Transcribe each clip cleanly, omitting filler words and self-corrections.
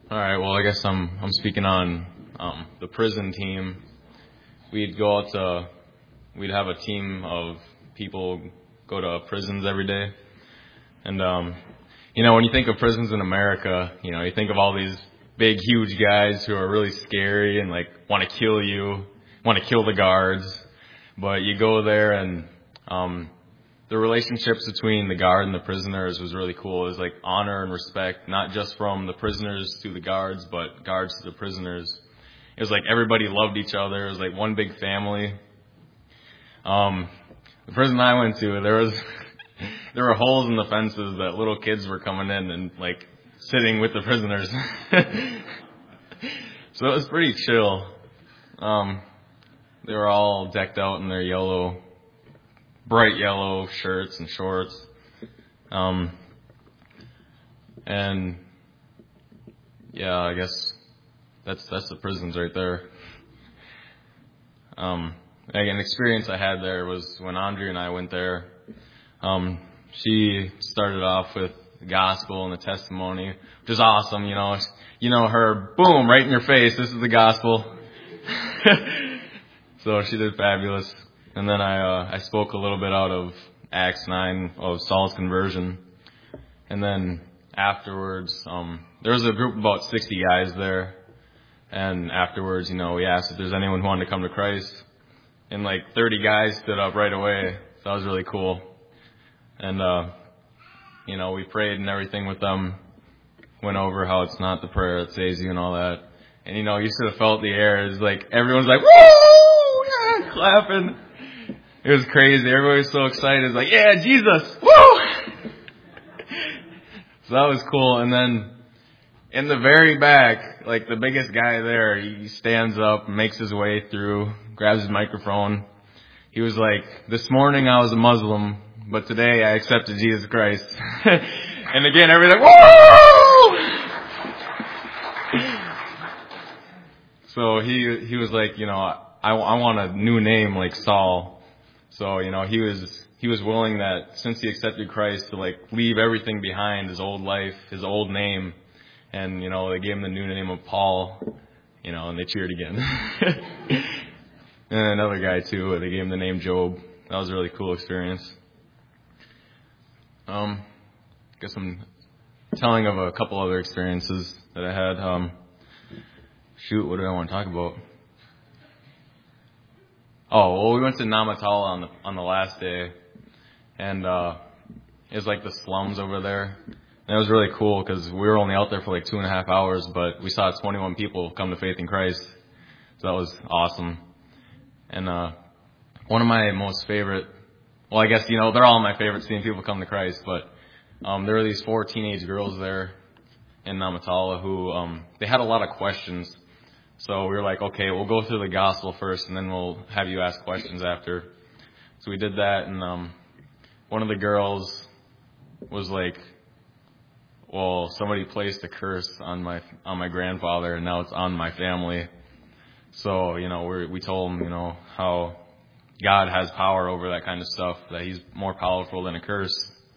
All right. Well, I guess I'm speaking on the prison team. We'd go out to we'd have a team of people go to prisons every day, and when you think of prisons in America, you think of all these big, huge guys who are really scary and like want to kill you, want to kill the guards. But you go there and the relationships between the guard and the prisoners was really cool. It was like honor and respect, not just from the prisoners to the guards, but guards to the prisoners. It was like everybody loved each other. It was like one big family. The prison I went to, there were holes in the fences that little kids were coming in and like sitting with the prisoners. So it was pretty chill. They were all decked out in their bright yellow shirts and shorts. And yeah, I guess that's the prisons right there. An experience I had there was when Andrea and I went there. She started off with the gospel and the testimony, which is awesome. Her, boom, right in your face. This is the gospel. So she did fabulous. And then I spoke a little bit out of Acts 9 of Saul's conversion. And then afterwards, there was a group of about 60 guys there. And afterwards, we asked if there's anyone who wanted to come to Christ. And like 30 guys stood up right away. So that was really cool. And, we prayed and everything with them. Went over how it's not the prayer that saves you and all that. And, you should have felt the air. It's like everyone's like, woo! Yeah, clapping. It was crazy. Everybody was so excited. It's like, yeah, Jesus! Woo! So that was cool. And then in the very back, like the biggest guy there, he stands up, makes his way through, grabs his microphone. He was like, this morning I was a Muslim, but today I accepted Jesus Christ. And again, everybody's like, woo! So he was like, I want a new name like Saul. So, he was willing that since he accepted Christ to like leave everything behind, his old life, his old name. And, they gave him the new name of Paul, and they cheered again. And another guy too, they gave him the name Job. That was a really cool experience. Guess I'm telling of a couple other experiences that I had. What did I want to talk about? Oh, well, we went to Namatala on the last day, and it was like the slums over there. And it was really cool because we were only out there for like 2.5 hours, but we saw 21 people come to faith in Christ. So that was awesome. And one of my most favorite, well, I guess, they're all my favorite seeing people come to Christ, but there were these 4 teenage girls there in Namatala who they had a lot of questions. So we were like, okay, we'll go through the gospel first, and then we'll have you ask questions after. So we did that, and one of the girls was like, well, somebody placed a curse on my grandfather, and now it's on my family. So, we told him, how God has power over that kind of stuff, that he's more powerful than a curse.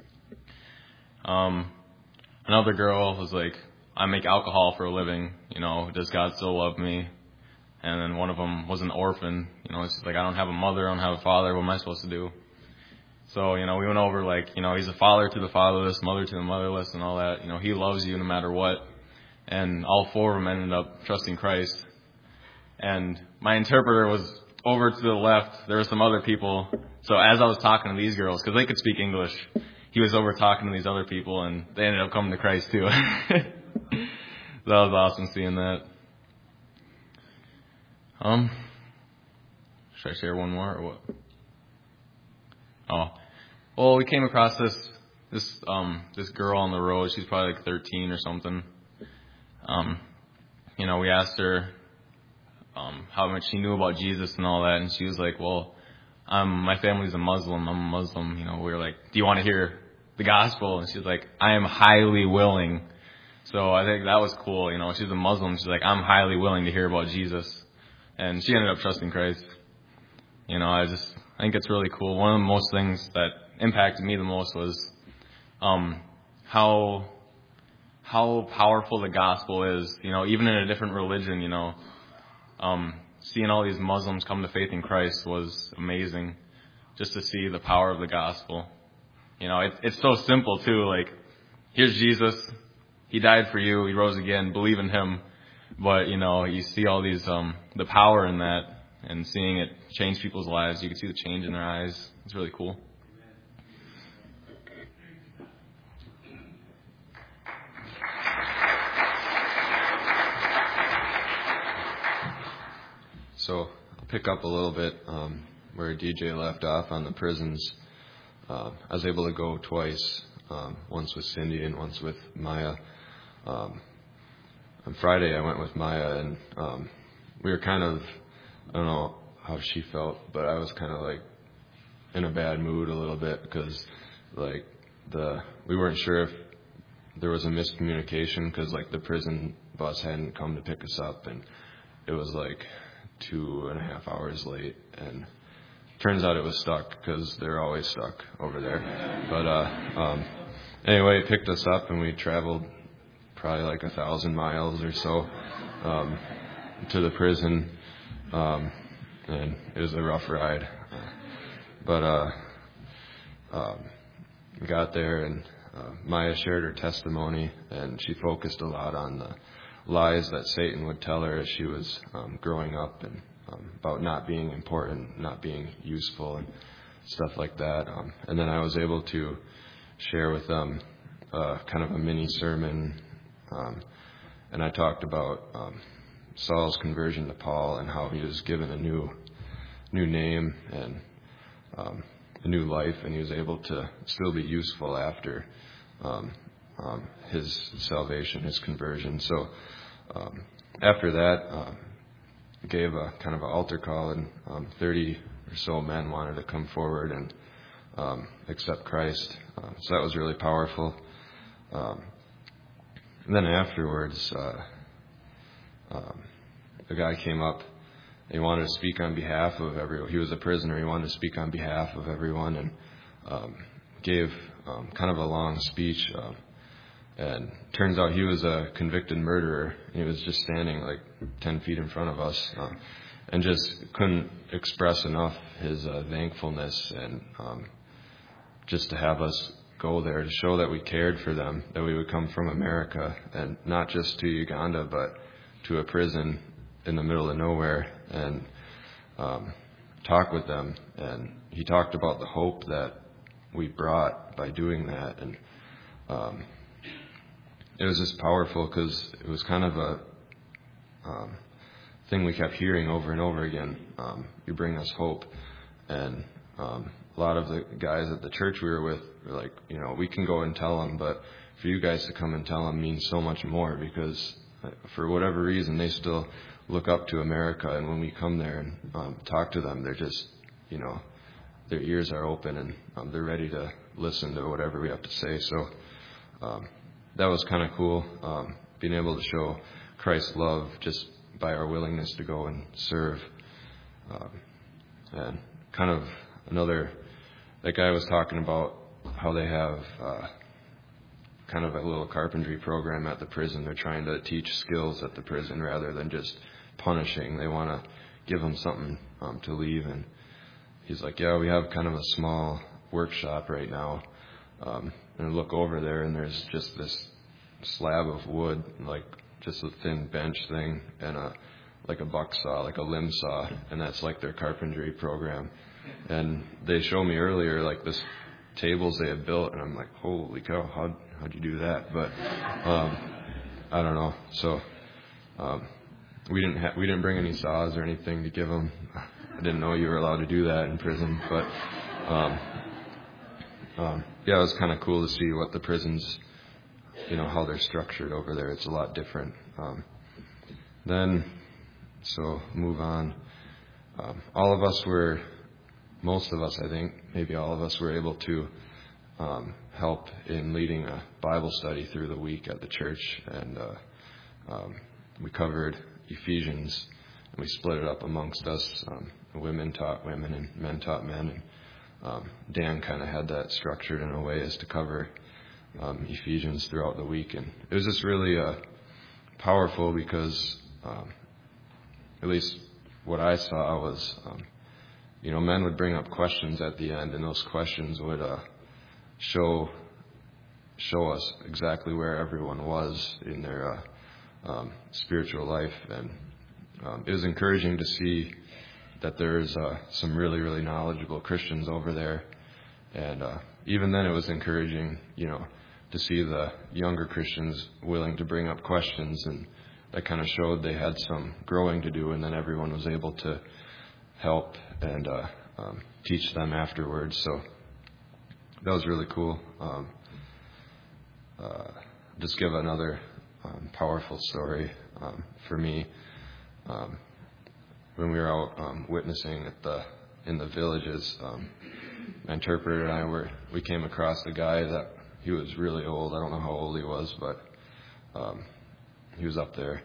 Another girl was like, I make alcohol for a living, does God still love me? And then one of them was an orphan, she's like, I don't have a mother, I don't have a father, what am I supposed to do? So, we went over like, he's a father to the fatherless, mother to the motherless and all that. He loves you no matter what. And all 4 of them ended up trusting Christ. And my interpreter was over to the left. There were some other people. So as I was talking to these girls, because they could speak English, he was over talking to these other people, and they ended up coming to Christ too. That was awesome seeing that. Should I share one more or what? Oh, well, we came across this girl on the road. She's probably like 13 or something. We asked her how much she knew about Jesus and all that, and she was like, well, my family's a Muslim. I'm a Muslim. We were like, do you want to hear the gospel? And she's like, I am highly willing. So I think that was cool. She's a Muslim. She's like, I'm highly willing to hear about Jesus. And she ended up trusting Christ. I think it's really cool. One of the most things that impacted me the most was how how powerful the gospel is, even in a different religion, seeing all these Muslims come to faith in Christ was amazing, just to see the power of the gospel. It's so simple too. Like, here's Jesus, he died for you, he rose again, believe in him. But you see all these the power in that, and seeing it change people's lives. You can see the change in their eyes. It's really cool. So I'll pick up a little bit where DJ left off on the prisons. I was able to go twice, once with Cindy and once with Maya. On Friday I went with Maya, and we were kind of, I don't know how she felt, but I was kind of like in a bad mood a little bit because like we weren't sure if there was a miscommunication because like the prison bus hadn't come to pick us up, and it was like 2.5 hours late, and turns out it was stuck because they're always stuck over there. But anyway, it picked us up, and we traveled probably like 1,000 miles or so to the prison, and it was a rough ride. But we got there, and Maya shared her testimony, and she focused a lot on the lies that Satan would tell her as she was growing up, and about not being important, not being useful, and stuff like that. And then I was able to share with them kind of a mini sermon, and I talked about Saul's conversion to Paul and how he was given a new name and a new life, and he was able to still be useful after his salvation, his conversion. So after that, gave a kind of an altar call, and 30 or so men wanted to come forward and accept Christ. So that was really powerful. And then afterwards, a guy came up. He wanted to speak on behalf of everyone. He was a prisoner. He wanted to speak on behalf of everyone, and gave kind of a long speech. And turns out he was a convicted murderer. He was just standing like 10 feet in front of us, and just couldn't express enough his thankfulness, and just to have us go there to show that we cared for them, that we would come from America, and not just to Uganda, but to a prison in the middle of nowhere, and talk with them. And he talked about the hope that we brought by doing that, and it was just powerful because it was kind of a thing we kept hearing over and over again. You bring us hope. And a lot of the guys at the church we were with were like, we can go and tell them, but for you guys to come and tell them means so much more, because for whatever reason they still look up to America. And when we come there and talk to them, they're just, their ears are open, and they're ready to listen to whatever we have to say. So that was kind of cool, being able to show Christ's love just by our willingness to go and serve. And kind of that guy was talking about how they have kind of a little carpentry program at the prison. They're trying to teach skills at the prison rather than just punishing. They want to give them something to leave. And he's like, yeah, we have kind of a small workshop right now. And I look over there, and there's just this slab of wood, like just a thin bench thing, and like a buck saw, like a limb saw, and that's like their carpentry program. And they showed me earlier, like this tables they had built, and I'm like, holy cow, how'd you do that? But I don't know. So we didn't bring any saws or anything to give them. I didn't know you were allowed to do that in prison, but yeah, it was kind of cool to see what the prisons, how they're structured over there. It's a lot different. So move on. Most of us, I think, maybe all of us were able to help in leading a Bible study through the week at the church. And we covered Ephesians, and we split it up amongst us. Women taught women, and men taught men. And Dan kind of had that structured in a way as to cover Ephesians throughout the week. And it was just really powerful because at least what I saw was, men would bring up questions at the end, and those questions would show us exactly where everyone was in their spiritual life. And it was encouraging to see that there's some really, really knowledgeable Christians over there. And even then it was encouraging, to see the younger Christians willing to bring up questions, and that kind of showed they had some growing to do, and then everyone was able to help and teach them afterwards. So that was really cool. Just give another powerful story for me. When we were out witnessing in the villages, my interpreter and I we came across a guy that he was really old. I don't know how old he was, but he was up there.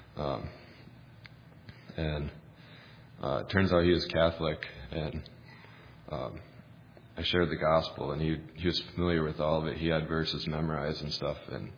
And it turns out he was Catholic, and I shared the gospel, and he was familiar with all of it. He had verses memorized and stuff, and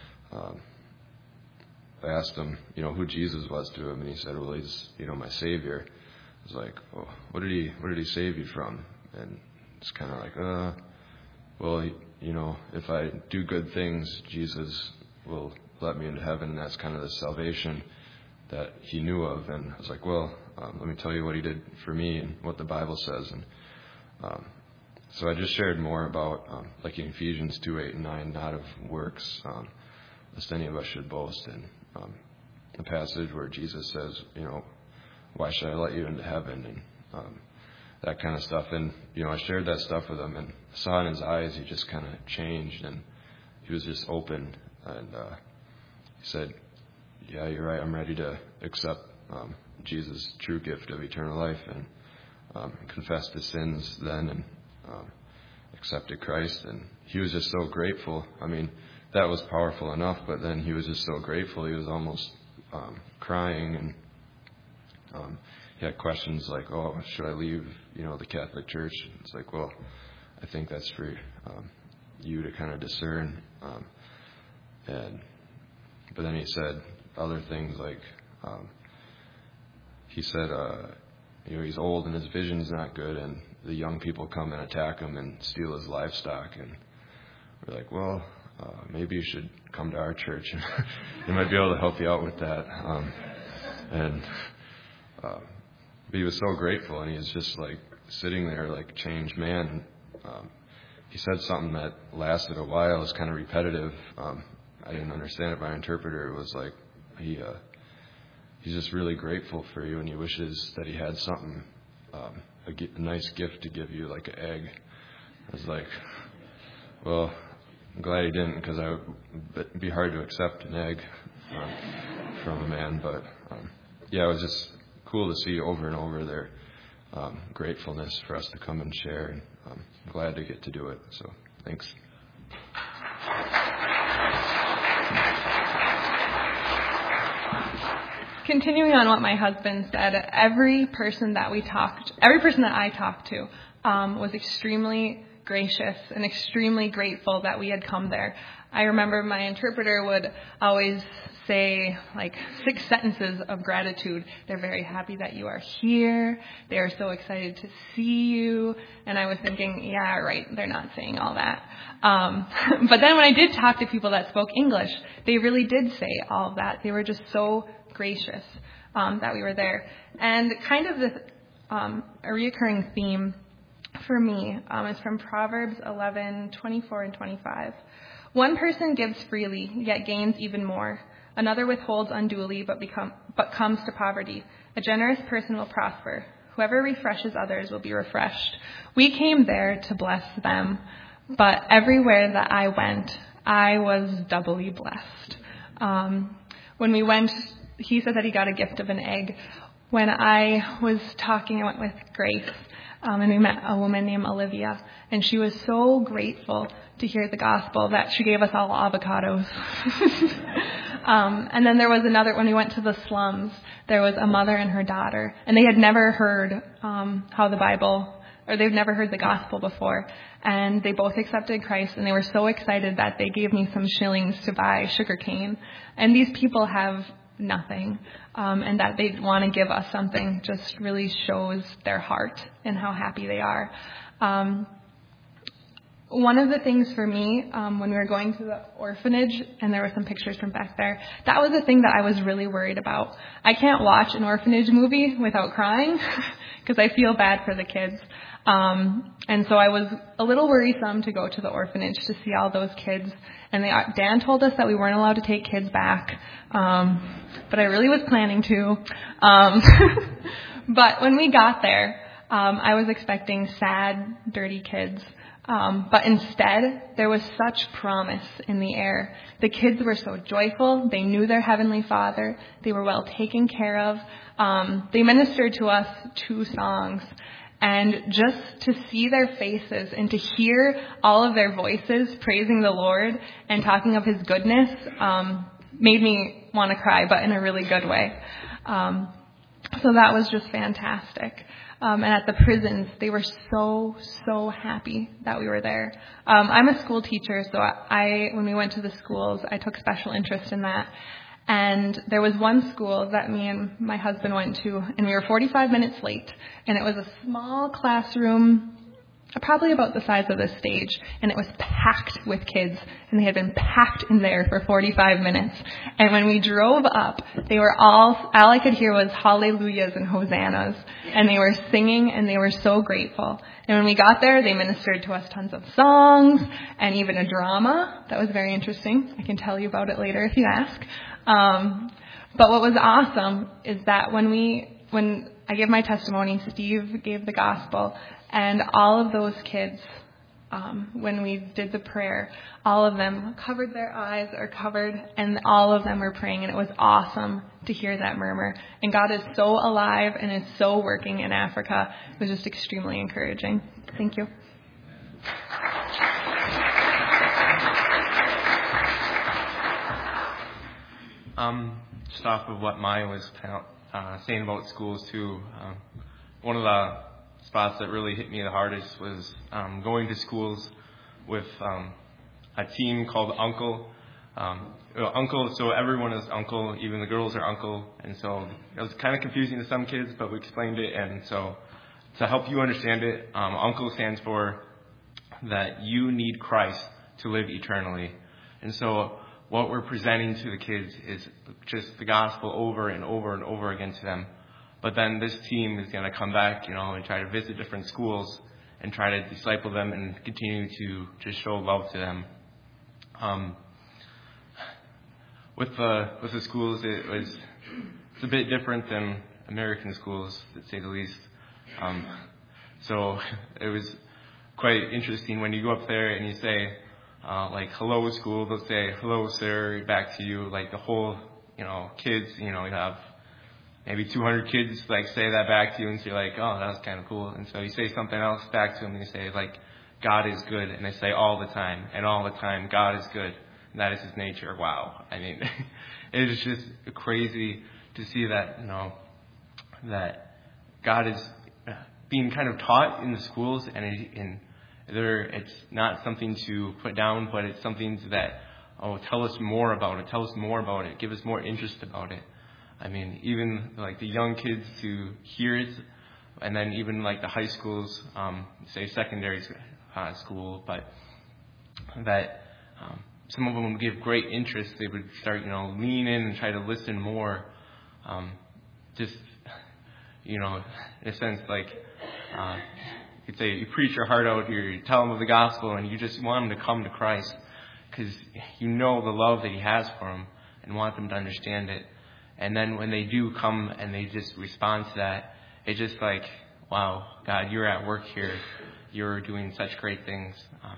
I asked him, who Jesus was to him, and he said, well, he's, my Savior. I was like, oh, what did he save you from? And it's kind of like, well, if I do good things, Jesus will let me into heaven, and that's kind of the salvation that he knew of. And I was like, well, let me tell you what he did for me and what the Bible says. And so I just shared more about, like in Ephesians 2:8 and 9, not of works, lest any of us should boast. And the passage where Jesus says, why should I let you into heaven? And that kind of stuff. And, I shared that stuff with him, and I saw in his eyes he just kind of changed, and he was just open. And he said, yeah, you're right, I'm ready to accept Jesus' true gift of eternal life, and confessed his sins then, and accepted Christ. And he was just so grateful. I mean, that was powerful enough, but then he was just so grateful. He was almost crying, and he had questions like, oh, should I leave, the Catholic Church? It's like, well, I think that's for you to kind of discern. But then he said other things like, he said, he's old and his vision's not good, and the young people come and attack him and steal his livestock. And we're like, well, maybe you should come to our church. They might be able to help you out with that. But he was so grateful, and he was just like sitting there like changed man. He said something that lasted a while. It was kind of repetitive. I didn't understand it. My interpreter was like, he's just really grateful for you, and he wishes that he had something, a nice gift to give you, like an egg. I was like, well, I'm glad he didn't, because it'd be hard to accept an egg from a man. But it was just cool to see over and over their gratefulness for us to come and share. And I'm glad to get to do it. So thanks. Continuing on what my husband said, every person that I talked to was extremely gracious and extremely grateful that we had come there. I remember my interpreter would always say like 6 sentences of gratitude. They're very happy that you are here. They are so excited to see you. And I was thinking, yeah, right, they're not saying all that. But then when I did talk to people that spoke English, they really did say all of that. They were just so gracious that we were there. And kind of a reoccurring theme for me is from Proverbs 11:24 and 25. One person gives freely, yet gains even more. Another withholds unduly, but comes to poverty. A generous person will prosper. Whoever refreshes others will be refreshed. We came there to bless them, but everywhere that I went, I was doubly blessed. When we went, he said that he got a gift of an egg. When I was talking, I went with Grace, and we met a woman named Olivia, and she was so grateful to hear the gospel that she gave us all avocados. And then there was another, when we went to the slums, there was a mother and her daughter, and they had never heard how the Bible or they've never heard the gospel before. And they both accepted Christ, and they were so excited that they gave me some shillings to buy sugar cane. And these people have nothing, and that they want to give us something just really shows their heart and how happy they are. One of the things for me, when we were going to the orphanage, and there were some pictures from back there, that was the thing that I was really worried about. I can't watch an orphanage movie without crying because I feel bad for the kids. And so I was a little worrisome to go to the orphanage to see all those kids. And Dan told us that we weren't allowed to take kids back, but I really was planning to. But when we got there, I was expecting sad, dirty kids. But instead, there was such promise in the air. The kids were so joyful. They knew their Heavenly Father. They were well taken care of. They ministered to us 2 songs. And just to see their faces and to hear all of their voices praising the Lord and talking of His goodness made me want to cry, but in a really good way. So that was just fantastic. And at the prisons, they were so happy that we were there. I'm a school teacher, so when we went to the schools, I took special interest in that. And there was one school that me and my husband went to, and we were 45 minutes late. And it was a small classroom, probably about the size of this stage, and it was packed with kids, and they had been packed in there for 45 minutes. And when we drove up, they were all I could hear was hallelujahs and hosannas, and they were singing, and they were so grateful. And when we got there, they ministered to us tons of songs, and even a drama. That was very interesting. I can tell you about it later if you ask. But what was awesome is that when I gave my testimony, Steve gave the gospel, and all of those kids, when we did the prayer, all of them covered their eyes or covered, and all of them were praying, and it was awesome to hear that murmur. And God is so alive and is so working in Africa. It was just extremely encouraging. Thank you. Just off of what Maya was saying about schools too, one of the spots that really hit me the hardest was going to schools with a team called Uncle. Uncle, so everyone is Uncle, even the girls are Uncle, and so it was kind of confusing to some kids, but we explained it, and so to help you understand it, Uncle stands for that you need Christ to live eternally. And so what we're presenting to the kids is just the gospel over and over and over again to them. But then this team is going to come back, and try to visit different schools and try to disciple them and continue to just show love to them. With the schools, it's a bit different than American schools, to say the least. So it was quite interesting when you go up there and you say, hello school, they'll say, hello sir, back to you, the whole, kids, you have maybe 200 kids, say that back to you, and so you're like, oh, that was kind of cool. And so you say something else back to them, and you say, God is good, and they say all the time, God is good, and that is His nature. Wow. I mean, it is just crazy to see that, that God is being kind of taught in the schools, and it's not something to put down, but it's something that, tell us more about it, give us more interest about it. I mean, even the young kids to hear it, and then even the high schools, say secondary school, but that some of them would give great interest. They would start, lean in and try to listen more. Just, in a sense, you'd say you preach your heart out here, you tell them of the gospel, and you just want them to come to Christ because the love that He has for them and want them to understand it. And then when they do come and they just respond to that, it's just wow, God, you're at work here. You're doing such great things.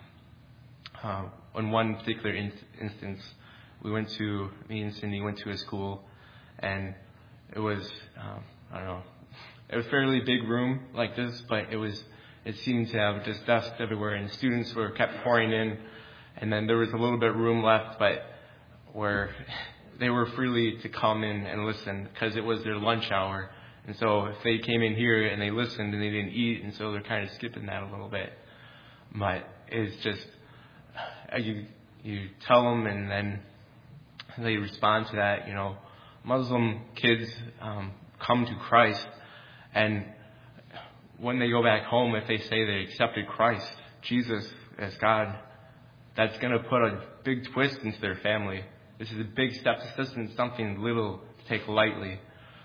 On one particular instance, me and Cindy went to a school, and it was, it was a fairly big room like this, but it seemed to have just dust everywhere, and students kept pouring in, and then there was a little bit of room left, but where they were freely to come in and listen because it was their lunch hour, And so if they came in here and they listened and they didn't eat, and so they're kind of skipping that a little bit. But it's just, you tell them and then they respond to that. Muslim kids come to Christ, and when they go back home, if they say they accepted Christ, Jesus as God, that's going to put a big twist into their family. This is a big step. This isn't something little to take lightly.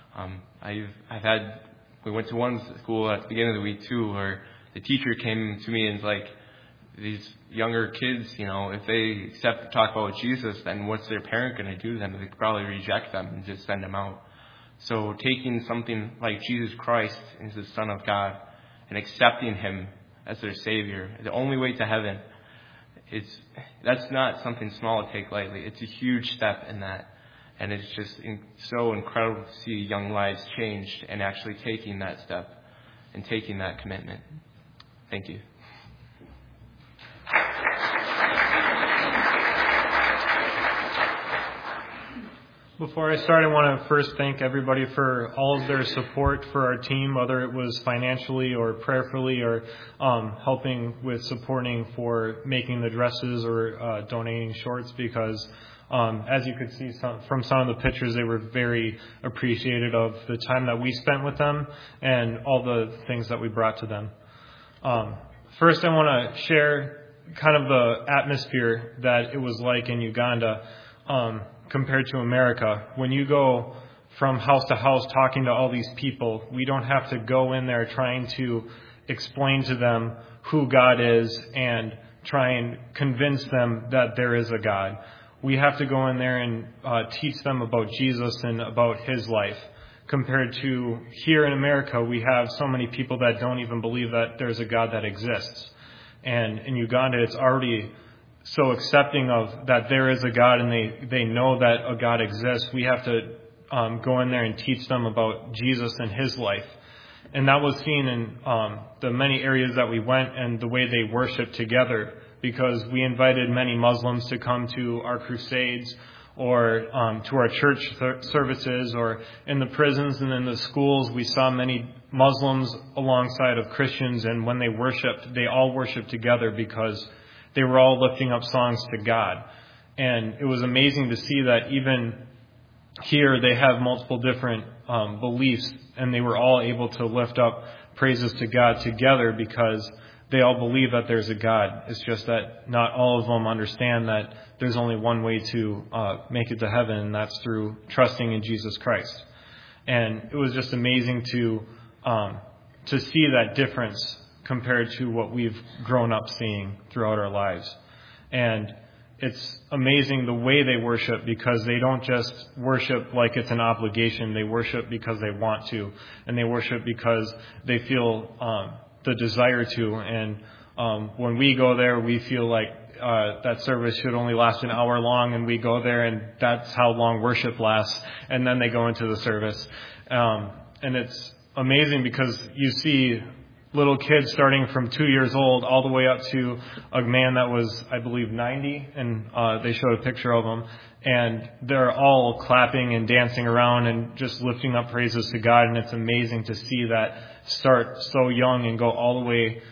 We went to one school at the beginning of the week too, where the teacher came to me and was like, these younger kids, if they talk about Jesus, then what's their parent going to do to them? They could probably reject them and just send them out. So taking something like Jesus Christ as the Son of God and accepting Him as their Savior, the only way to heaven, that's not something small to take lightly. It's a huge step in that. And it's just so incredible to see young lives changed and actually taking that step and taking that commitment. Thank you. Before I start, I want to first thank everybody for all of their support for our team, whether it was financially or prayerfully or helping with supporting for making the dresses or donating shorts, because as you could see from some of the pictures, they were very appreciative of the time that we spent with them and all the things that we brought to them. First, I want to share kind of the atmosphere that it was like in Uganda compared to America. When you go from house to house talking to all these people, we don't have to go in there trying to explain to them who God is and try and convince them that there is a God. We have to go in there and teach them about Jesus and about His life. Compared to here in America, we have so many people that don't even believe that there's a God that exists. And in Uganda, it's already so accepting of that there is a God, and they know that a God exists. We have to go in there and teach them about Jesus and His life. And that was seen in the many areas that we went and the way they worshiped together, because we invited many Muslims to come to our crusades or to our church services, or in the prisons and in the schools. We saw many Muslims alongside of Christians, and when they worshiped, they all worshiped together because they were all lifting up songs to God. And it was amazing to see that even here they have multiple different beliefs, and they were all able to lift up praises to God together because they all believe that there's a God. It's just that not all of them understand that there's only one way to make it to heaven, and that's through trusting in Jesus Christ. And it was just amazing to see that difference compared to what we've grown up seeing throughout our lives. And it's amazing the way they worship, because they don't just worship like it's an obligation. They worship because they want to, and they worship because they feel the desire to. And when we go there, we feel like that service should only last an hour long, and we go there and that's how long worship lasts, and then they go into the service. And it's amazing because you see little kids starting from 2 years old all the way up to a man that was, I believe, 90, and they showed a picture of him, and they're all clapping and dancing around and just lifting up praises to God. And it's amazing to see that start so young and go all the way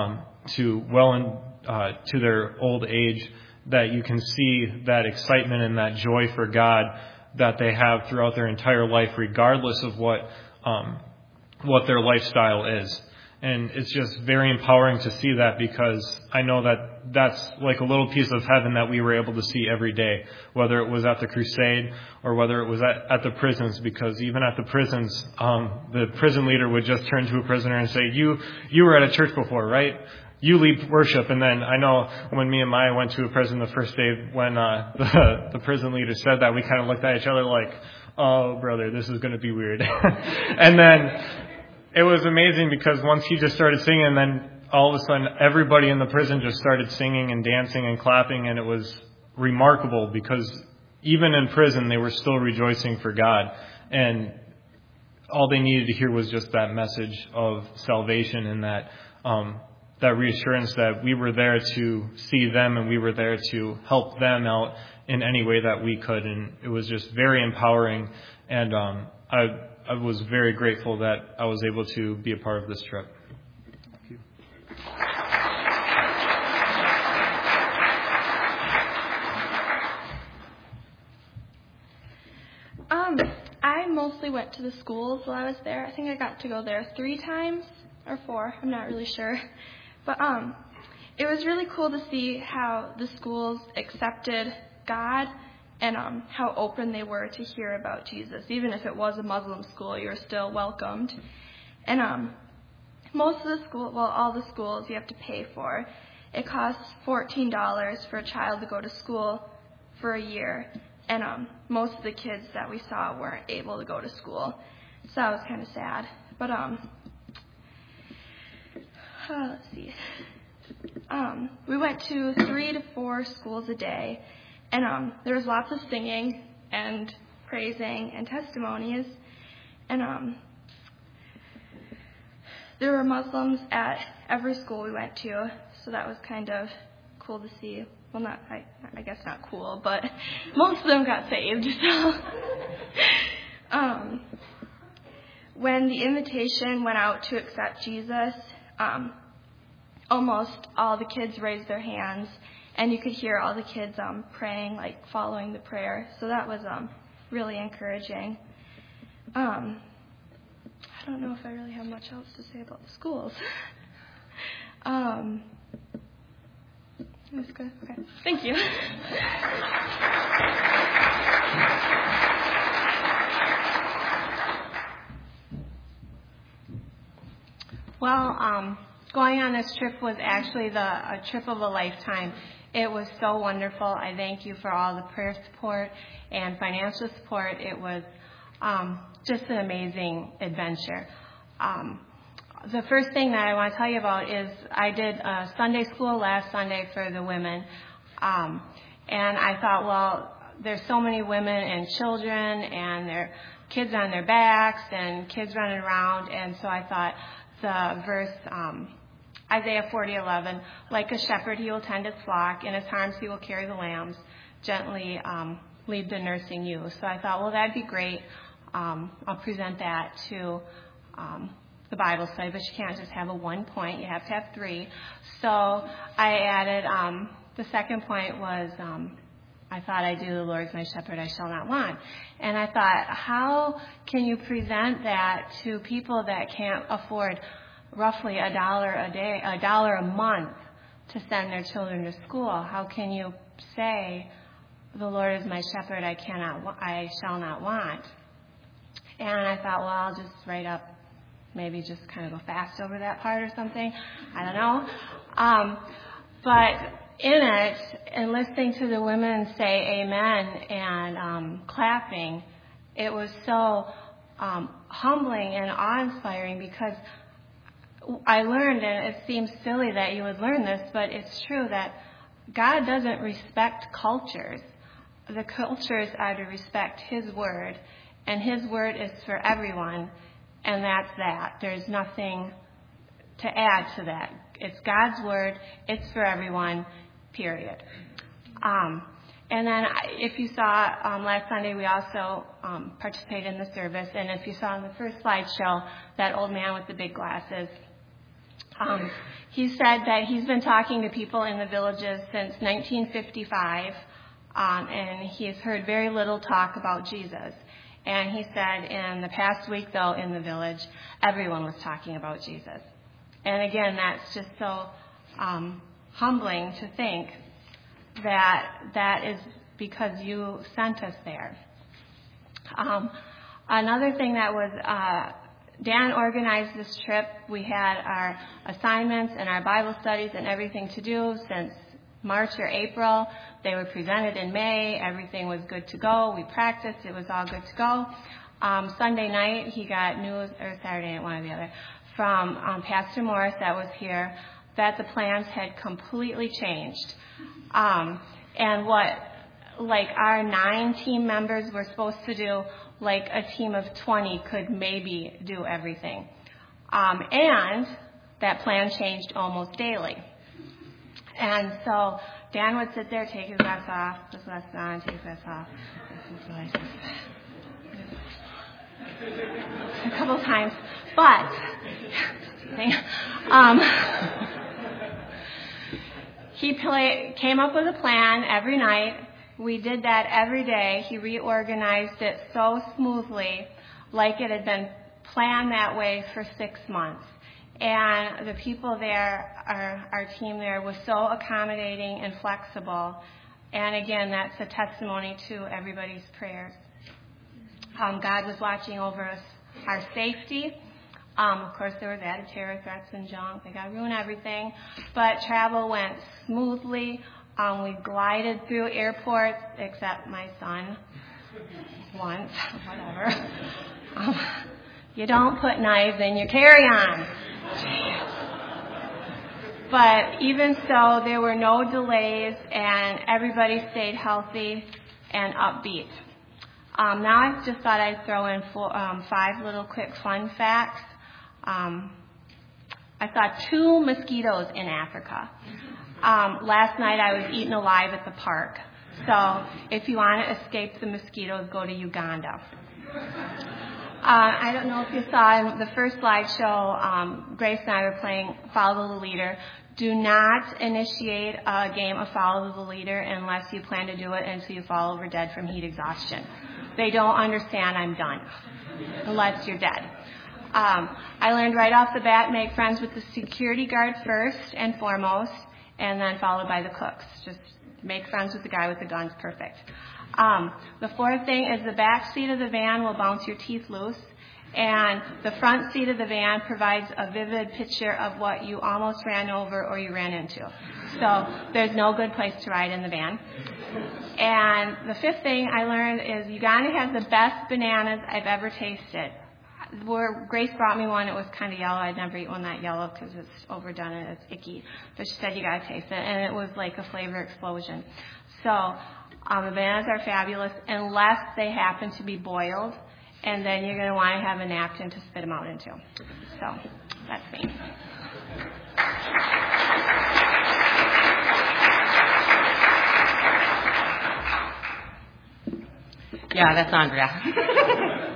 to their old age, that you can see that excitement and that joy for God that they have throughout their entire life, regardless of what their lifestyle is. And it's just very empowering to see that, because I know that that's like a little piece of heaven that we were able to see every day, whether it was at the crusade or whether it was at the prisons. Because even at the prisons, the prison leader would just turn to a prisoner and say, you were at a church before, right? You lead worship. And then I know when me and Maya went to a prison the first day, when the prison leader said that, we kind of looked at each other like, oh, brother, this is going to be weird. And then it was amazing, because once he just started singing, and then all of a sudden everybody in the prison just started singing and dancing and clapping, and it was remarkable, because even in prison they were still rejoicing for God, and all they needed to hear was just that message of salvation, and that reassurance that we were there to see them and we were there to help them out in any way that we could. And it was just very empowering. And I was very grateful that I was able to be a part of this trip. Thank you. I mostly went to the schools while I was there. I think I got to go there 3 times or 4. I'm not really sure. But it was really cool to see how the schools accepted God and how open they were to hear about Jesus. Even if it was a Muslim school, you were still welcomed. And most of the school, well, all the schools you have to pay for. It costs $14 for a child to go to school for a year. And most of the kids that we saw weren't able to go to school. So that was kind of sad. But let's see. We went to 3 to 4 schools a day. And there was lots of singing and praising and testimonies. And there were Muslims at every school we went to, so that was kind of cool to see. Well, I guess not cool, but most of them got saved. So, when the invitation went out to accept Jesus, almost all the kids raised their hands, and you could hear all the kids praying, like following the prayer. So that was really encouraging. I don't know if I really have much else to say about the schools. That's good. Okay. Thank you. Well, going on this trip was actually a trip of a lifetime. It was so wonderful. I thank you for all the prayer support and financial support. It was just an amazing adventure. The first thing that I want to tell you about is I did a Sunday school last Sunday for the women. And I thought, well, there's so many women and children and their kids on their backs and kids running around. And so I thought the verse, Isaiah 40:11, like a shepherd he will tend his flock, in his arms he will carry the lambs, gently lead the nursing ewe. So I thought, well, that'd be great. I'll present that to the Bible study, but you can't just have a 1 point. You have to have 3. So I added, the second point was, I thought I do, the Lord's my shepherd, I shall not want. And I thought, how can you present that to people that can't afford roughly $1 a day, $1 a month to send their children to school? How can you say, the Lord is my shepherd, I shall not want? And I thought, well, I'll just write up, maybe just kind of go fast over that part or something. I don't know. But in it, and listening to the women say amen and clapping, it was so humbling and awe-inspiring, because I learned, and it seems silly that you would learn this, but it's true, that God doesn't respect cultures. The cultures are to respect His word, and His word is for everyone. And that's that. There's nothing to add to that. It's God's word. It's for everyone, period. And then if you saw last Sunday, we also participated in the service. And if you saw in the first slideshow, that old man with the big glasses, he said that he's been talking to people in the villages since 1955, and he's heard very little talk about Jesus. And he said in the past week, though, in the village, everyone was talking about Jesus. And again, that's just so humbling to think that that is because you sent us there. Another thing that was, Dan organized this trip. We had our assignments and our Bible studies and everything to do since March or April. They were presented in May. Everything was good to go. We practiced. It was all good to go. Sunday night, he got news, or Saturday night, one or the other, from Pastor Morris that was here, that the plans had completely changed. And what, like, our 9 team members were supposed to do, like a team of 20 could maybe do everything. And that plan changed almost daily. And so Dan would sit there, take his vest off, his vest on, take his vest off. a couple of times, but he came up with a plan every night. We did that every day. He reorganized it so smoothly, like it had been planned that way for 6 months. And the people there, our team there, was so accommodating and flexible. And again, that's a testimony to everybody's prayers. God was watching over us, our safety. Of course, there was added terror threats and junk. They got to ruin everything. But travel went smoothly. We glided through airports, except my son once, whatever. You don't put knives in your carry-on. But even so, there were no delays, and everybody stayed healthy and upbeat. Now I just thought I'd throw in 5 little quick fun facts. I saw 2 mosquitoes in Africa. Last night I was eaten alive at the park. So if you want to escape the mosquitoes, go to Uganda. I don't know if you saw in the first slideshow, Grace and I were playing Follow the Leader. Do not initiate a game of Follow the Leader unless you plan to do it until you fall over dead from heat exhaustion. They don't understand I'm done unless you're dead. I learned right off the bat, make friends with the security guard first and foremost, and then followed by the cooks. Just make friends with the guy with the guns. Perfect. The 4th thing is the back seat of the van will bounce your teeth loose, and the front seat of the van provides a vivid picture of what you almost ran over or you ran into. So there's no good place to ride in the van. And the 5th thing I learned is Uganda has the best bananas I've ever tasted. Grace brought me one. It was kind of yellow. I'd never eat one that yellow because it's overdone and it's icky. But she said you got to taste it, and it was like a flavor explosion. So the bananas are fabulous unless they happen to be boiled, and then you're going to want to have a napkin to spit them out into. So that's me. Yeah, that's Andrea.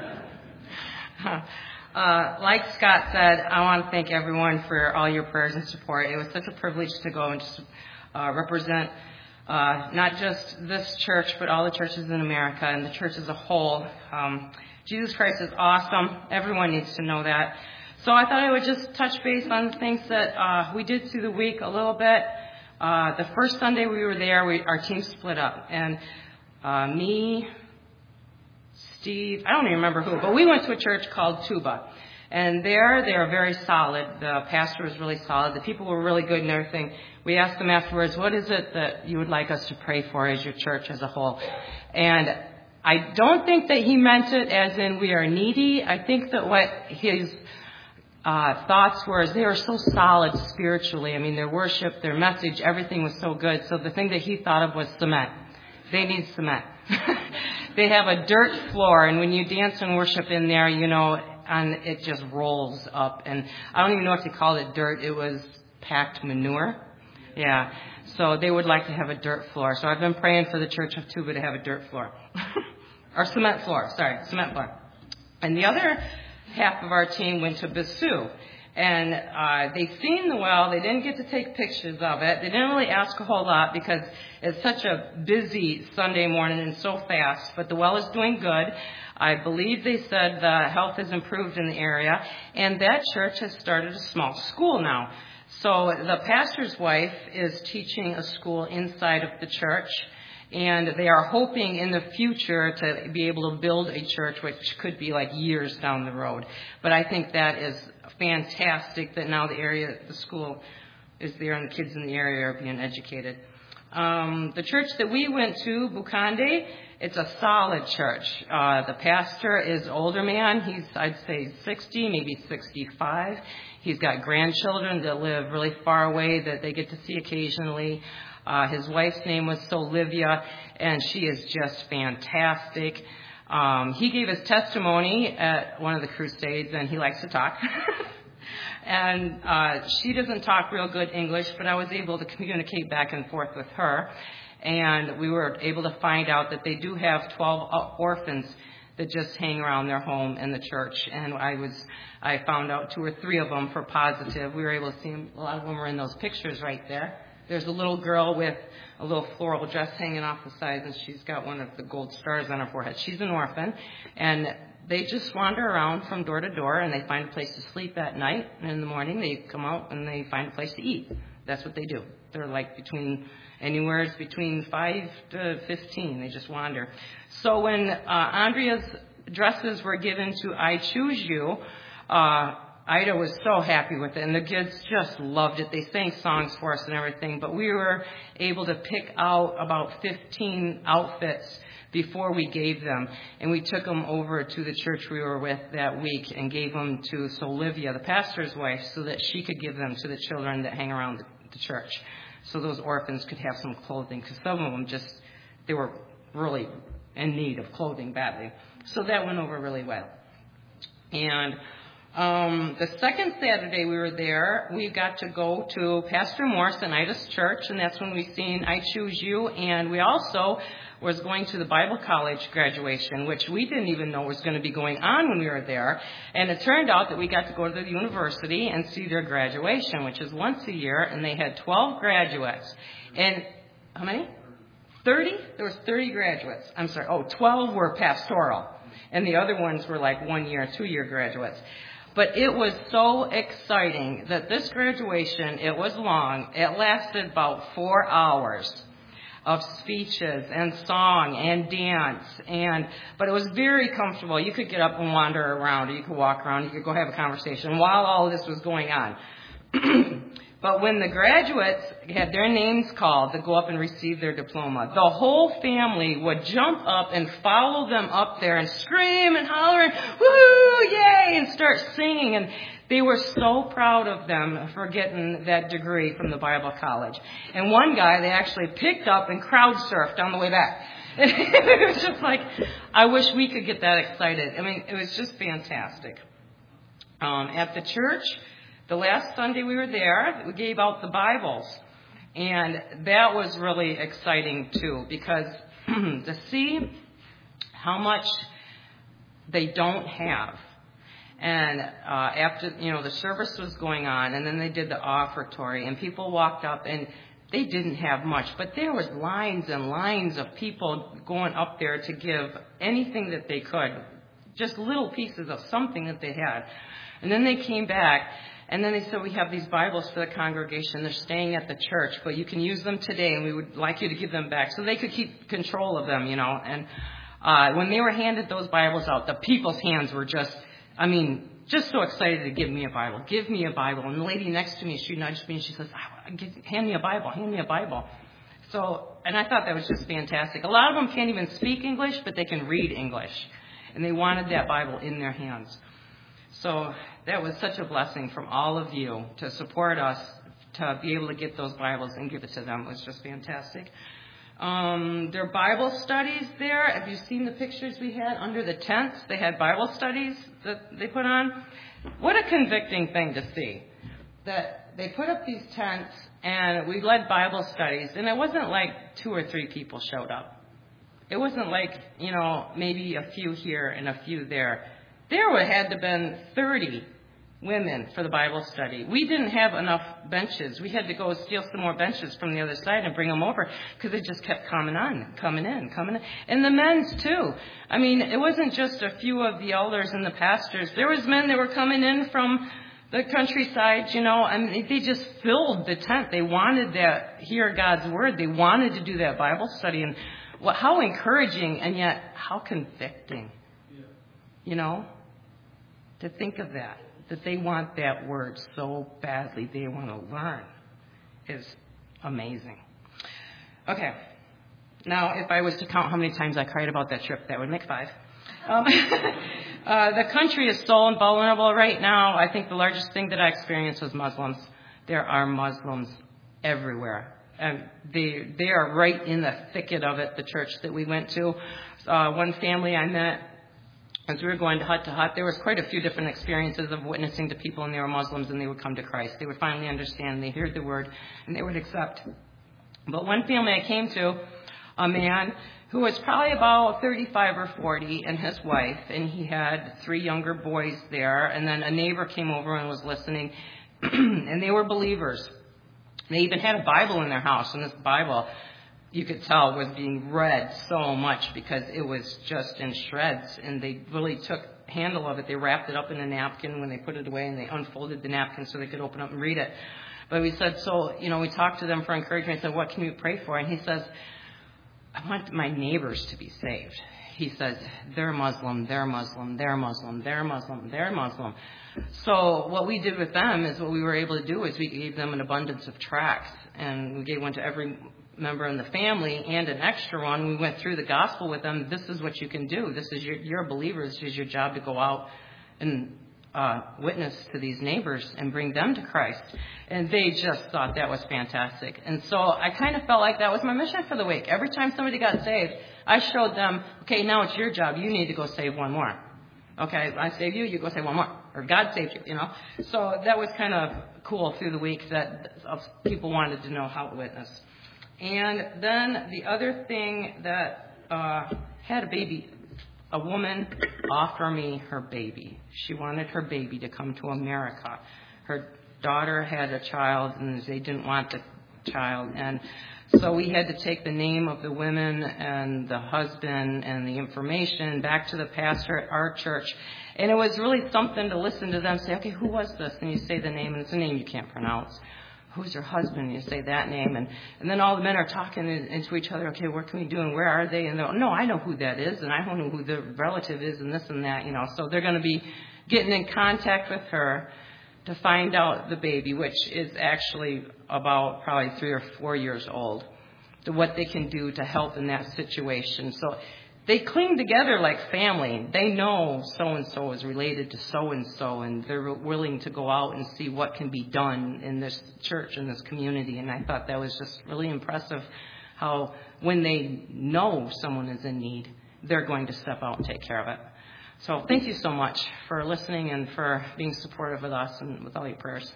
Like Scott said, I want to thank everyone for all your prayers and support. It was such a privilege to go and just represent not just this church, but all the churches in America and the church as a whole. Jesus Christ is awesome. Everyone needs to know that. So I thought I would just touch base on the things that we did through the week a little bit. The first Sunday we were there, our team split up. And me, Steve, I don't even remember who, but we went to a church called Tuba. And there, they are very solid. The pastor was really solid. The people were really good and everything. We asked them afterwards, what is it that you would like us to pray for as your church as a whole? And I don't think that he meant it as in we are needy. I think that what his thoughts were is they were so solid spiritually. I mean, their worship, their message, everything was so good. So the thing that he thought of was cement. They need cement. They have a dirt floor, and when you dance and worship in there, you know, and it just rolls up. And I don't even know if they called it dirt. It was packed manure. Yeah. So they would like to have a dirt floor. So I've been praying for the Church of Tuba to have a dirt floor. Or cement floor. Cement floor. And the other half of our team went to Bissau. And they seen the well. They didn't get to take pictures of it. They didn't really ask a whole lot because it's such a busy Sunday morning and so fast. But the well is doing good. I believe they said the health has improved in the area. And that church has started a small school now. So the pastor's wife is teaching a school inside of the church. And they are hoping in the future to be able to build a church, which could be like years down the road. But I think that is fantastic that now the school is there and the kids in the area are being educated. The church that we went to, Bukande, it's a solid church. The pastor is older man. He's, I'd say, 60, maybe 65. He's got grandchildren that live really far away that they get to see occasionally. His wife's name was Solivia, and she is just fantastic. He gave his testimony at one of the crusades, and he likes to talk. And she doesn't talk real good English, but I was able to communicate back and forth with her. And we were able to find out that they do have 12 orphans that just hang around their home and the church. And I found out 2 or 3 of them for positive. We were able to see them. A lot of them were in those pictures right there. There's a little girl with a little floral dress hanging off the sides, and she's got one of the gold stars on her forehead. She's an orphan, and they just wander around from door to door, and they find a place to sleep at night, and in the morning they come out and they find a place to eat. That's what they do. They're like anywhere between 5 to 15. They just wander. So when Andrea's dresses were given to I Choose You, Ida was so happy with it, and the kids just loved it. They sang songs for us and everything, but we were able to pick out about 15 outfits before we gave them, and we took them over to the church we were with that week and gave them to Olivia, the pastor's wife, so that she could give them to the children that hang around the church, so those orphans could have some clothing, because some of them they were really in need of clothing badly. So that went over really well. And the second Saturday we were there, we got to go to Pastor Morse and Ida's church, and that's when we seen I Choose You, and we also was going to the Bible college graduation, which we didn't even know was going to be going on when we were there. And it turned out that we got to go to the university and see their graduation, which is once a year, and they had 12 graduates. And how many? 30? There was 30 graduates. 12 were pastoral, and the other ones were like 1 year, 2 year graduates. But it was so exciting that this graduation, it was long. It lasted about 4 hours of speeches and song and dance, but it was very comfortable. You could get up and wander around, or you could walk around, you could go have a conversation while all this was going on. But when the graduates had their names called to go up and receive their diploma, the whole family would jump up and follow them up there and scream and holler and woo, yay, and start singing. And they were so proud of them for getting that degree from the Bible college. And one guy they actually picked up and crowd surfed on the way back. It was just like, I wish we could get that excited. I mean, it was just fantastic. At the church, the last Sunday we were there, we gave out the Bibles. And that was really exciting, too, because to see how much they don't have. And after, the service was going on, and then they did the offertory, and people walked up, and they didn't have much, but there was lines and lines of people going up there to give anything that they could, just little pieces of something that they had. And then they came back, and then they said, we have these Bibles for the congregation. They're staying at the church, but you can use them today, and we would like you to give them back, so they could keep control of them, And when they were handed those Bibles out, the people's hands were just so excited to give me a Bible. Give me a Bible. And the lady next to me, she nudged me and she says, hand me a Bible, hand me a Bible. So, and I thought that was just fantastic. A lot of them can't even speak English, but they can read English. And they wanted that Bible in their hands. So that was such a blessing from all of you to support us, to be able to get those Bibles and give it to them. It was just fantastic. Their Bible studies there. Have you seen the pictures we had under the tents? They had Bible studies that they put on. What a convicting thing to see. That they put up these tents and we led Bible studies, and it wasn't like 2 or 3 people showed up. It wasn't like, maybe a few here and a few there. There would have had to have been 30 women for the Bible study. We didn't have enough benches. We had to go steal some more benches from the other side and bring them over because they just kept coming in. And the men's too. I mean, it wasn't just a few of the elders and the pastors. There was men that were coming in from the countryside, they just filled the tent. They wanted to hear God's word. They wanted to do that Bible study. And how encouraging, and yet how convicting, to think of that they want that word so badly, they want to learn, is amazing. Okay. Now, if I was to count how many times I cried about that trip, that would make 5. The country is so vulnerable right now. I think the largest thing that I experienced was Muslims. There are Muslims everywhere. And they are right in the thicket of it, the church that we went to. One family I met, as we were going to hut, there was quite a few different experiences of witnessing to people, and they were Muslims, and they would come to Christ. They would finally understand, they heard the word, and they would accept. But one family I came to, a man who was probably about 35 or 40, and his wife, and he had 3 younger boys there, and then a neighbor came over and was listening, and they were believers. They even had a Bible in their house, and this Bible, you could tell, was being read so much because it was just in shreds, and they really took handle of it. They wrapped it up in a napkin when they put it away, and they unfolded the napkin so they could open up and read it. But we said, we talked to them for encouragement. I said, what can we pray for? And he says, I want my neighbors to be saved. He says, they're Muslim, they're Muslim, they're Muslim, they're Muslim, they're Muslim. So what we did with them is what we were able to do is we gave them an abundance of tracts, and we gave one to every member in the family and an extra one. We went through the gospel with them. This is what you can do. This is you're a believer. This is your job to go out and witness to these neighbors and bring them to Christ. And they just thought that was fantastic. And so I kind of felt like that was my mission for the week. Every time somebody got saved, I showed them, okay, now it's your job. You need to go save one more. Okay, I saved you, you go save one more. Or God saved you, So that was kind of cool through the week that people wanted to know how to witness. And then the other thing that had a baby, a woman offered me her baby. She wanted her baby to come to America. Her daughter had a child, and they didn't want the child. And so we had to take the name of the women and the husband and the information back to the pastor at our church. And it was really something to listen to them say, okay, who was this? And you say the name, and it's a name you can't pronounce. Who's your husband? And you say that name. And then all the men are talking into each other. Okay, what can we do? And where are they? And they're, no, I know who that is. And I don't know who the relative is and this and that, So they're going to be getting in contact with her to find out the baby, which is actually about probably 3 or 4 years old, to what they can do to help in that situation. So they cling together like family. They know so-and-so is related to so-and-so, and they're willing to go out and see what can be done in this church, in this community. And I thought that was just really impressive how when they know someone is in need, they're going to step out and take care of it. So thank you so much for listening and for being supportive of us and with all your prayers.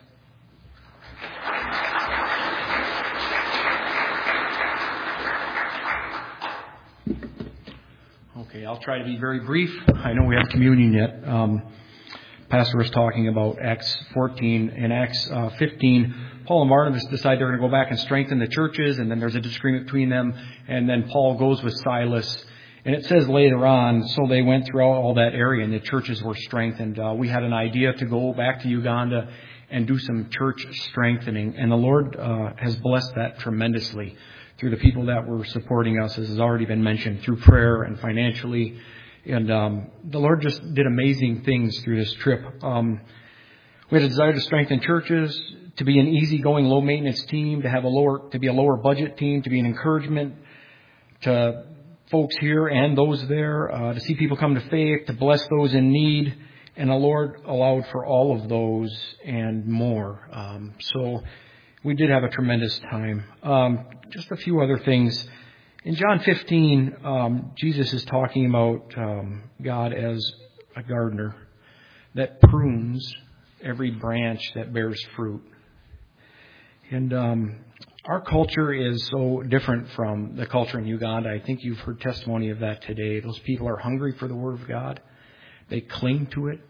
Okay, I'll try to be very brief. I know we have communion yet. Pastor was talking about Acts 14. In Acts 15, Paul and Barnabas decide they're going to go back and strengthen the churches, and then there's a disagreement between them, and then Paul goes with Silas. And it says later on, so they went throughout all that area, and the churches were strengthened. We had an idea to go back to Uganda and do some church strengthening, and the Lord has blessed that tremendously through the people that were supporting us, as has already been mentioned, through prayer and financially. And the Lord just did amazing things through this trip. We had a desire to strengthen churches, to be an easygoing, low-maintenance team, to be a lower budget team, to be an encouragement to folks here and those there, to see people come to faith, to bless those in need. And the Lord allowed for all of those and more. So we did have a tremendous time. Just a few other things. In John 15, Jesus is talking about God as a gardener that prunes every branch that bears fruit. And our culture is so different from the culture in Uganda. I think you've heard testimony of that today. Those people are hungry for the Word of God. They cling to it.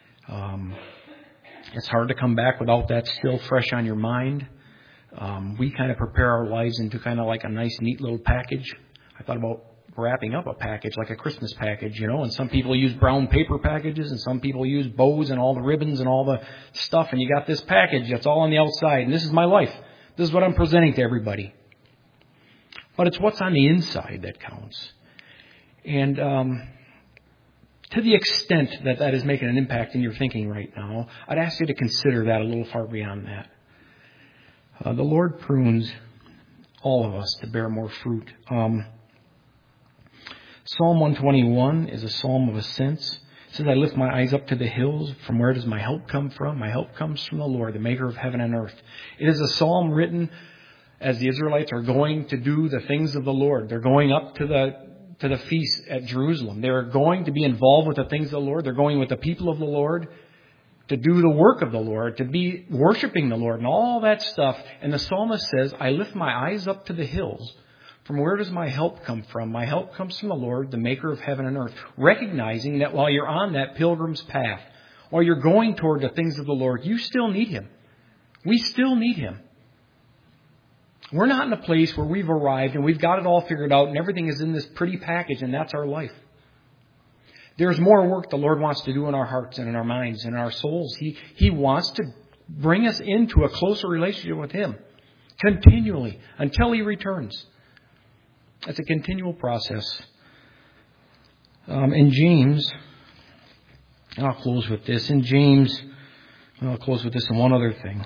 It's hard to come back without that still fresh on your mind. We kind of prepare our lives into kind of like a nice, neat little package. I thought about wrapping up a package, like a Christmas package, and some people use brown paper packages, and some people use bows and all the ribbons and all the stuff, and you got this package that's all on the outside, and this is my life. This is what I'm presenting to everybody. But it's what's on the inside that counts. And to the extent that that is making an impact in your thinking right now, I'd ask you to consider that a little far beyond that. The Lord prunes all of us to bear more fruit. Psalm 121 is a psalm of ascents. It says, I lift my eyes up to the hills. From where does my help come from? My help comes from the Lord, the maker of heaven and earth. It is a psalm written as the Israelites are going to do the things of the Lord. They're going up to the feast at Jerusalem. They're going to be involved with the things of the Lord. They're going with the people of the Lord to do the work of the Lord, to be worshiping the Lord and all that stuff. And the psalmist says, I lift my eyes up to the hills. From where does my help come from? My help comes from the Lord, the maker of heaven and earth. Recognizing that while you're on that pilgrim's path, while you're going toward the things of the Lord, you still need Him. We still need Him. We're not in a place where we've arrived and we've got it all figured out and everything is in this pretty package and that's our life. There's more work the Lord wants to do in our hearts and in our minds and in our souls. He wants to bring us into a closer relationship with Him continually until He returns. It's a continual process. In James, and I'll close with this. In James, I'll close with this and one other thing.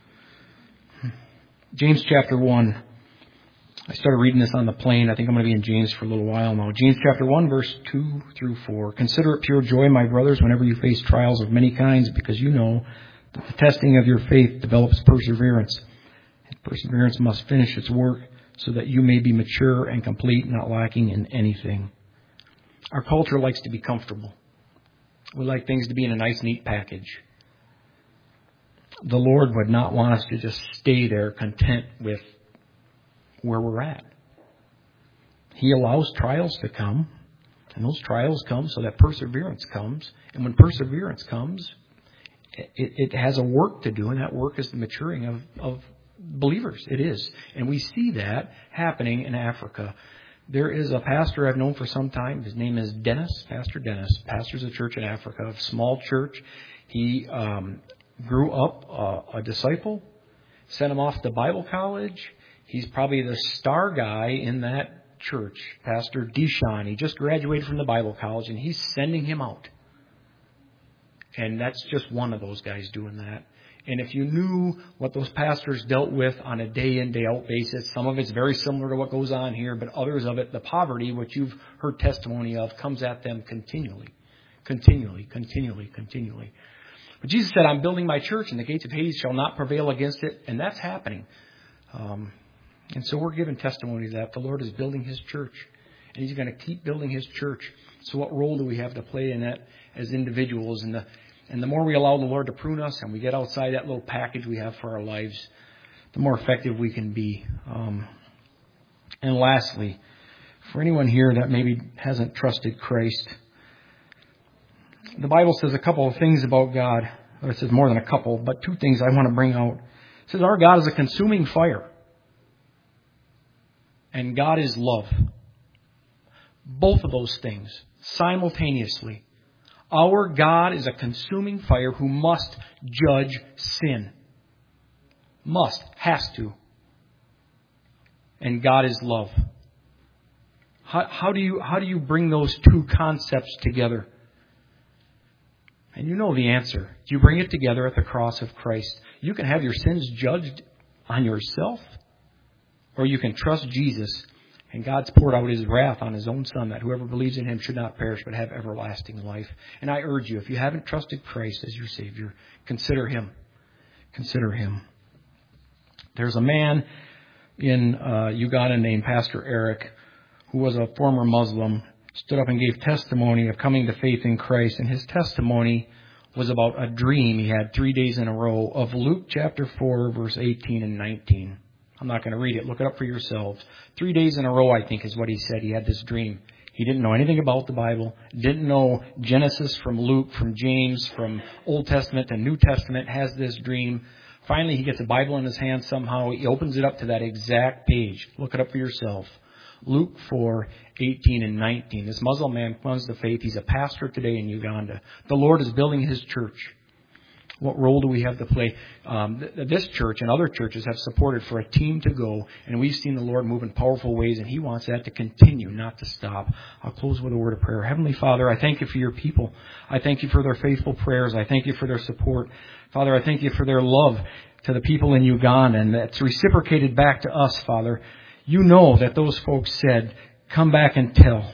James chapter 1. I started reading this on the plane. I think I'm going to be in James for a little while now. James chapter 1, verse 2 through 4. Consider it pure joy, my brothers, whenever you face trials of many kinds, because you know that the testing of your faith develops perseverance. And perseverance must finish its work, so that you may be mature and complete, not lacking in anything. Our culture likes to be comfortable. We like things to be in a nice, neat package. The Lord would not want us to just stay there content with where we're at. He allows trials to come, and those trials come so that perseverance comes. And when perseverance comes, it has a work to do, and that work is the maturing of believers. It is. And we see that happening in Africa. There is a pastor I've known for some time. His name is Dennis, Pastor Dennis. Pastors a church in Africa, a small church. He grew up a disciple, sent him off to Bible college. He's probably the star guy in that church, Pastor Deshaun. He just graduated from the Bible college, and he's sending him out. And that's just one of those guys doing that. And if you knew what those pastors dealt with on a day-in, day-out basis, some of it's very similar to what goes on here, but others of it, the poverty, which you've heard testimony of, comes at them continually. But Jesus said, I'm building my church, and the gates of Hades shall not prevail against it, and that's happening. And so we're giving testimony that the Lord is building His church, and He's going to keep building His church. So what role do we have to play in that as individuals? And the more we allow the Lord to prune us and we get outside that little package we have for our lives, the more effective we can be. And lastly, for anyone here that maybe hasn't trusted Christ, the Bible says a couple of things about God. Or it says more than a couple, but two things I want to bring out. It says our God is a consuming fire. And God is love. Both of those things simultaneously. Our God is a consuming fire who must judge sin. Must, has to. And God is love. How do you bring those two concepts together? And you know the answer. You bring it together at the cross of Christ. You can have your sins judged on yourself, or you can trust Jesus. And God's poured out His wrath on His own Son, that whoever believes in Him should not perish but have everlasting life. And I urge you, if you haven't trusted Christ as your Savior, consider Him. Consider Him. There's a man in Uganda named Pastor Eric, who was a former Muslim, stood up and gave testimony of coming to faith in Christ. And his testimony was about a dream he had 3 days in a row of Luke chapter 4, verse 18 and 19. I'm not going to read it. Look it up for yourselves. 3 days in a row, I think, is what he said. He had this dream. He didn't know anything about the Bible. Didn't know Genesis from Luke, from James, from Old Testament to New Testament. Has this dream. Finally, he gets a Bible in his hand somehow. He opens it up to that exact page. Look it up for yourself. Luke 4, 18 and 19. This Muslim man comes to faith. He's a pastor today in Uganda. The Lord is building His church. What role do we have to play? This church and other churches have supported for a team to go, and we've seen the Lord move in powerful ways, and He wants that to continue, not to stop. I'll close with a word of prayer. Heavenly Father, I thank You for Your people. I thank You for their faithful prayers. I thank You for their support. Father, I thank You for their love to the people in Uganda, and that's reciprocated back to us, Father. You know that those folks said, come back and tell.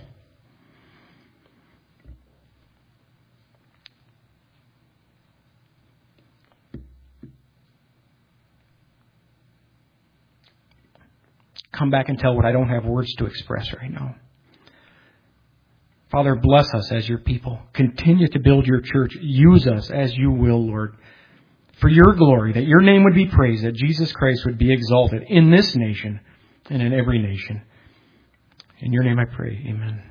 Come back and tell what I don't have words to express right now. Father, bless us as Your people. Continue to build Your church. Use us as You will, Lord, for Your glory, that Your name would be praised, that Jesus Christ would be exalted in this nation and in every nation. In your name I pray. Amen.